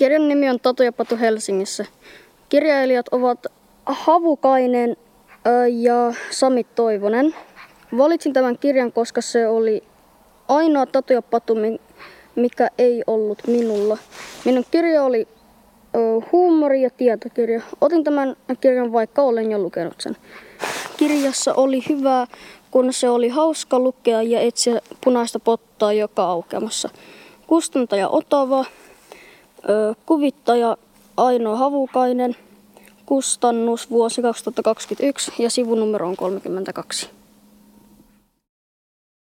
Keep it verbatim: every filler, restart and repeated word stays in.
Kirjan nimi on Tatu ja Patu Helsingissä. Kirjailijat ovat Havukainen ja Sami Toivonen. Valitsin tämän kirjan, koska se oli ainoa Tatu ja Patu, mikä ei ollut minulla. Minun kirja oli huumori- ja tietokirja. Otin tämän kirjan, vaikka olen jo lukenut sen. Kirjassa oli hyvää, kun se oli hauska lukea ja etsiä punaista pottaa joka aukeamassa. Kustantaja Otava, kuvittaja Aino Havukainen, kustannus vuosi kaksituhattakaksikymmentäyksi ja sivunumero on kolmekymmentäkaksi.